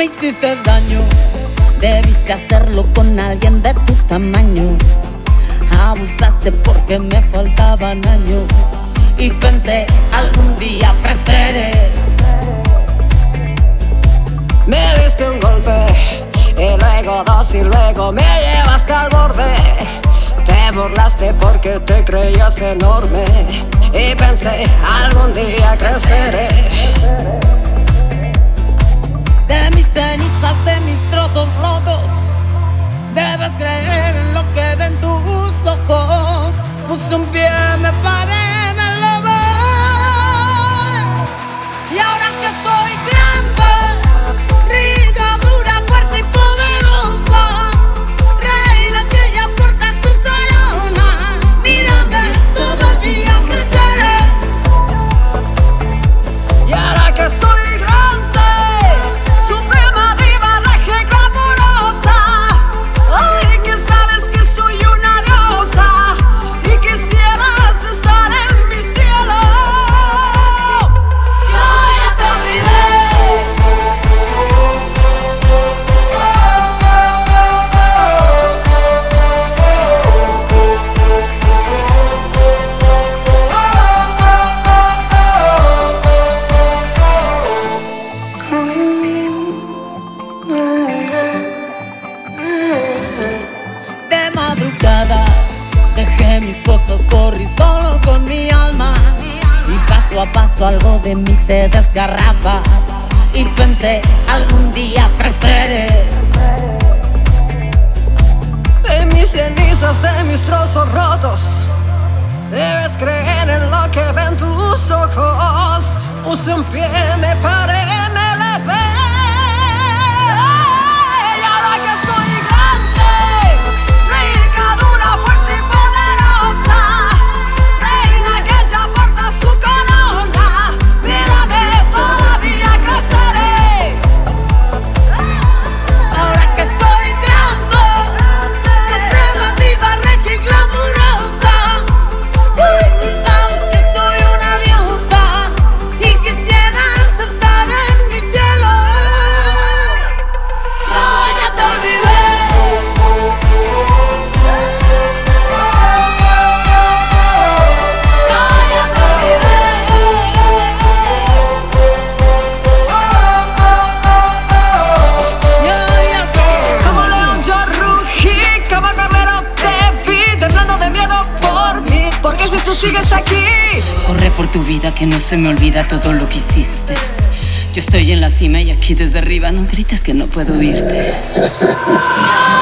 me hiciste daño. Debiste hacerlo con alguien de tu tamaño. Abusaste porque me faltaban años y pensé algún día creceré. Me diste un golpe y luego dos y luego me llevaste al borde. Te burlaste porque te creías enorme y pensé algún día creceré. De mis cenizas, de mis trozos rotos, debes creer en lo que ven tus ojos. Puse un pie, me paré, me elevé. Y ahora que soy grande, rica, dura, fuerte y poderosa, reina que ya porta su corona, mírame, todavía creceré. Y ahora que soy grande, suprema diva, regia y glamurosa, ay, que sabes que soy una diosa y quisieras estar en mi cielo. Yo ya te olvidé. De madrugada dejé mis cosas, corrí solo con mi alma y paso a paso algo de mí se desgarraba y pensé algún día creceré. De mis cenizas, de mis trozos rotos, debes creer en lo que ven tus ojos. Puse un pie, me paré, me elevé. Y ahora que soy grande, rica, dura, fuerte y poderosa, reina que ya porta su corona, mírame, todavía creceré. Ahora que soy grande, suprema diva, regia y glamurosa, uy, tú sabes que soy una diosa y quisieras estar en mi cielo. Yo ya te olvidé. Yo ya te olvidé. Como león yo rugí, como carnero te vi, temblando de miedo por mí, porque si tú sigues aquí. Corre por tu vida que no se me olvida todo lo que hiciste. Yo estoy en la cima y aquí desde arriba no grites que no puedo oírte.